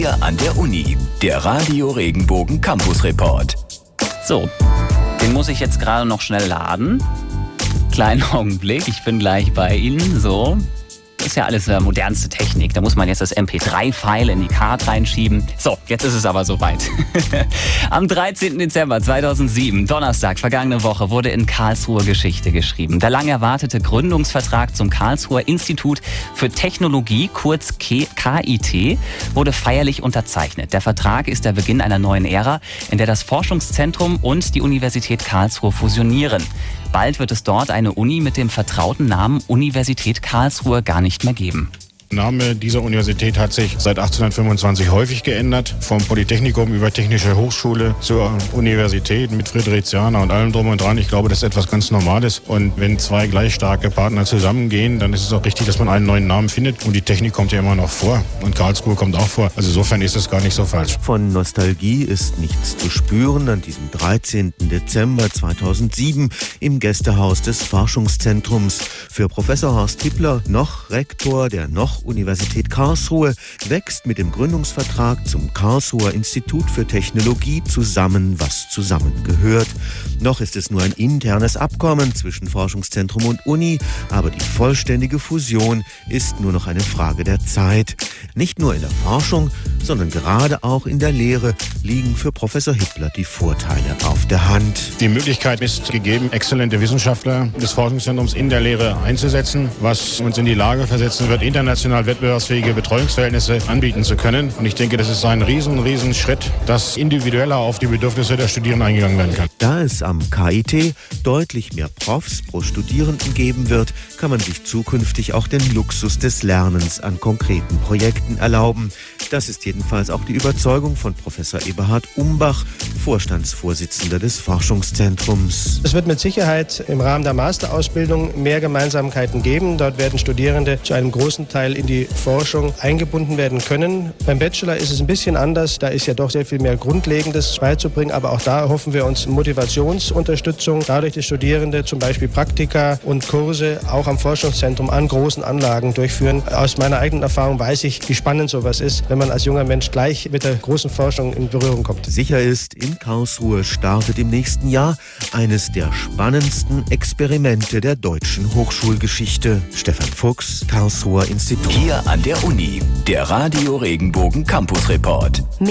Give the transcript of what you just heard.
Hier an der Uni, der Radio Regenbogen Campus Report. So, den muss ich jetzt gerade noch schnell laden. Kleinen Augenblick, ich bin gleich bei Ihnen. So, das ist ja alles modernste Technik. Da muss man jetzt das MP3-File in die Card reinschieben. So, jetzt ist es aber soweit. Am 13. Dezember 2007, Donnerstag, vergangene Woche, wurde in Karlsruhe Geschichte geschrieben. Der lang erwartete Gründungsvertrag zum Karlsruher Institut für Technologie, kurz KIT, wurde feierlich unterzeichnet. Der Vertrag ist der Beginn einer neuen Ära, in der das Forschungszentrum und die Universität Karlsruhe fusionieren. Bald wird es dort eine Uni mit dem vertrauten Namen Universität Karlsruhe gar nicht mehr geben. Der Name dieser Universität hat sich seit 1825 häufig geändert. Vom Polytechnikum über Technische Hochschule zur Universität mit Friedrichianer und allem drum und dran. Ich glaube, das ist etwas ganz Normales. Und wenn zwei gleich starke Partner zusammengehen, dann ist es auch richtig, dass man einen neuen Namen findet. Und die Technik kommt ja immer noch vor. Und Karlsruhe kommt auch vor. Also insofern ist es gar nicht so falsch. Von Nostalgie ist nichts zu spüren an diesem 13. Dezember 2007 im Gästehaus des Forschungszentrums. Für Professor Horst Hippler, noch Rektor der Universität Karlsruhe, wächst mit dem Gründungsvertrag zum Karlsruher Institut für Technologie zusammen, was zusammengehört. Noch ist es nur ein internes Abkommen zwischen Forschungszentrum und Uni, aber die vollständige Fusion ist nur noch eine Frage der Zeit. Nicht nur in der Forschung, sondern gerade auch in der Lehre liegen für Professor Hippler die Vorteile auf der Hand. Die Möglichkeit ist gegeben, exzellente Wissenschaftler des Forschungszentrums in der Lehre einzusetzen, was uns in die Lage versetzen wird, international wettbewerbsfähige Betreuungsverhältnisse anbieten zu können. Und ich denke, das ist ein riesen Schritt, dass individueller auf die Bedürfnisse der Studierenden eingegangen werden kann. Da es am KIT deutlich mehr Profs pro Studierenden geben wird, kann man sich zukünftig auch den Luxus des Lernens an konkreten Projekten erlauben. Das ist jedenfalls auch die Überzeugung von Professor Eberhard Umbach, Vorstandsvorsitzender des Forschungszentrums. Es wird mit Sicherheit im Rahmen der Masterausbildung mehr Gemeinsamkeiten geben. Dort werden Studierende zu einem großen Teil in die Forschung eingebunden werden können. Beim Bachelor ist es ein bisschen anders. Da ist ja doch sehr viel mehr Grundlegendes beizubringen. Aber auch da hoffen wir uns Motivationsunterstützung. Dadurch, dass Studierende zum Beispiel Praktika und Kurse auch am Forschungszentrum an großen Anlagen durchführen. Aus meiner eigenen Erfahrung weiß ich, wie spannend sowas ist, wenn man als junger Mensch gleich mit der großen Forschung in Berührung kommt. Sicher ist, in Karlsruhe startet im nächsten Jahr eines der spannendsten Experimente der deutschen Hochschulgeschichte. Stefan Fuchs, Karlsruher Institut. Hier an der Uni, der Radio Regenbogen Campus Report.